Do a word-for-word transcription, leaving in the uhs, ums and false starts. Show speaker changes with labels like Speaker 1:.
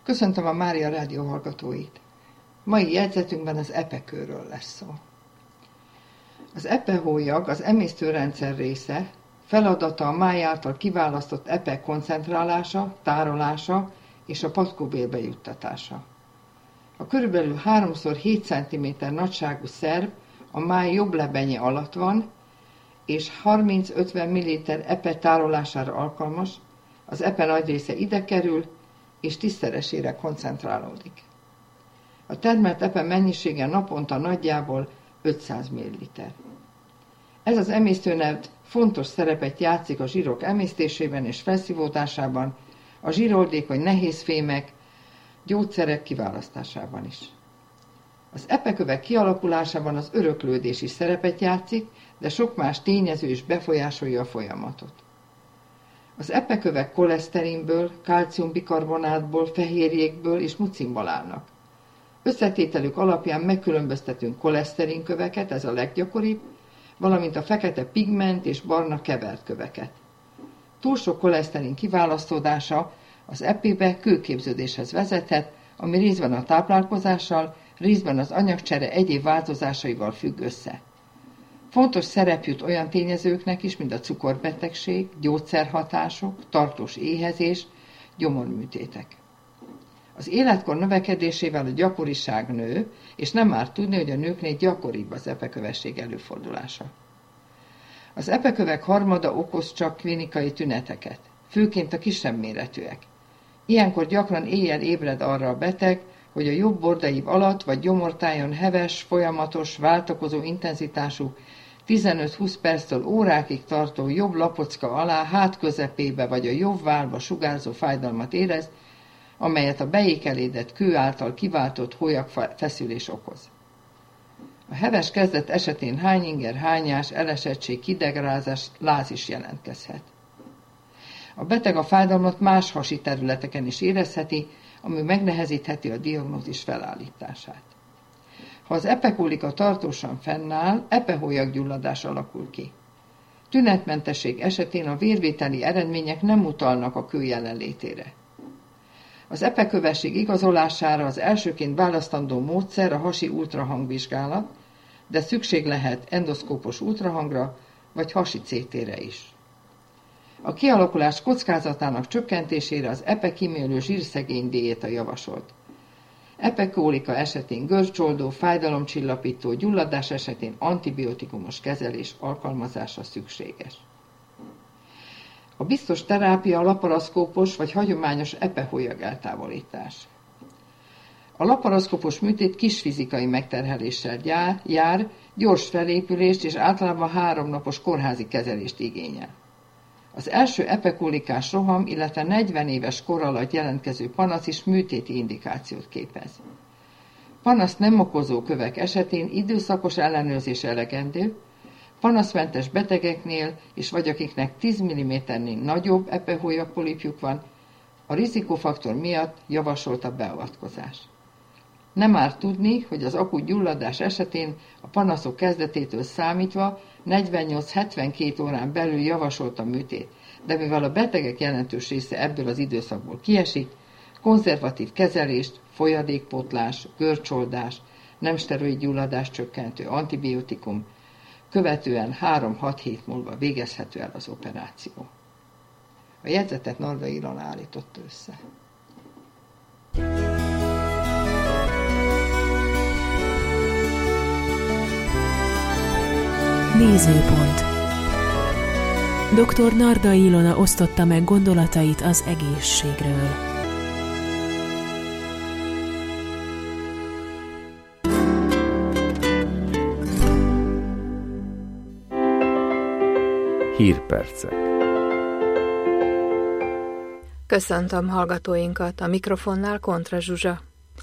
Speaker 1: Köszöntöm a Mária Rádió hallgatóit. Mai jegyzetünkben az epekőről lesz szó. Az epehólyag az emésztőrendszer része, feladata a máj által kiválasztott epek koncentrálása, tárolása és a patkóbélbe juttatása. A körülbelül három szor hét centiméter nagyságú szerv a máj jobb lebenye alatt van, és harminc-ötven milliliter epe tárolására alkalmas, az epe nagy része ide kerül, és tízszeresére koncentrálódik. A termelt epe mennyisége naponta nagyjából ötszáz milliliter. Ez az emésztőnerv fontos szerepet játszik a zsírok emésztésében és felszívódásában, a zsíroldékony nehézfémek, gyógyszerek kiválasztásában is. Az epekövek kialakulásában az öröklődés is szerepet játszik, de sok más tényező is befolyásolja a folyamatot. Az epekövek koleszterinből, kálciumbikarbonátból, fehérjékből és mucinból állnak. Összetételük alapján megkülönböztetünk koleszterinköveket, ez a leggyakoribb, valamint a fekete pigment és barna kevert köveket. Túl sok koleszterin kiválasztódása az epébe kőképződéshez vezethet, ami részben a táplálkozással, részben az anyagcsere egyéb változásaival függ össze. Fontos szerep jut olyan tényezőknek is, mint a cukorbetegség, gyógyszerhatások, tartós éhezés, gyomorműtétek. Az életkor növekedésével a gyakoriság nő, és nem árt tudni, hogy a nőknél gyakoribb az epekövesség előfordulása. Az epekövek harmada okoz csak klinikai tüneteket, főként a kisebb méretűek. Ilyenkor gyakran éjjel ébred arra a beteg, hogy a jobb bordaív alatt vagy gyomortájon heves, folyamatos, váltakozó intenzitású, tizenöt-húsz perctől órákig tartó jobb lapocka alá, hát közepébe vagy a jobb vállba sugárzó fájdalmat érez, amelyet a beékelédett kő által kiváltott hólyagfeszülés okoz. A heves kezdet esetén hányinger, hányás, elesettség, kidegrázás, láz is jelentkezhet. A beteg a fájdalmat más hasi területeken is érezheti, ami megnehezítheti a diagnózis felállítását. Ha az epekólika tartósan fennáll, epehólyaggyulladás alakul ki. Tünetmentesség esetén a vérvételi eredmények nem utalnak a kő jelenlétére. Az epekövesség igazolására az elsőként választandó módszer a hasi ultrahangvizsgálat, de szükség lehet endoszkópos ultrahangra vagy hasi cé té-re is. A kialakulás kockázatának csökkentésére az epekímélő zsírszegény diéta javasolt. Epekólika esetén görcsoldó, fájdalomcsillapító, gyulladás esetén antibiotikumos kezelés alkalmazása szükséges. A biztos terápia a laparaszkópos vagy hagyományos epehólyag eltávolítás. A laparaszkópos műtét kis fizikai megterheléssel jár, gyors felépülést és általában háromnapos kórházi kezelést igényel. Az első epekólikás roham, illetve negyven éves kor alatt jelentkező panasz is műtéti indikációt képez. Panaszt nem okozó kövek esetén időszakos ellenőrzés elegendő, panaszmentes betegeknél és vagy akiknek tíz milliméternél nagyobb epehólyagpolipjuk van, a rizikófaktor miatt javasolt a beavatkozás. Nem árt tudni, hogy az akut gyulladás esetén a panaszok kezdetétől számítva negyvennyolc-hetvenkét órán belül javasolt a műtét, de mivel a betegek jelentős része ebből az időszakból kiesik, konzervatív kezelést, folyadékpótlás, görcsoldás, nem szteroid gyulladás csökkentő antibiotikum, követően három-hat hét múlva végezhető el az operáció. A jegyzetet Narda Ilona állította össze.
Speaker 2: Nézőpont. doktor Narda Ilona osztotta meg gondolatait az egészségről.
Speaker 3: Hírpercek.
Speaker 4: Köszöntöm hallgatóinkat, a mikrofonnál Kontra Zsuzsa.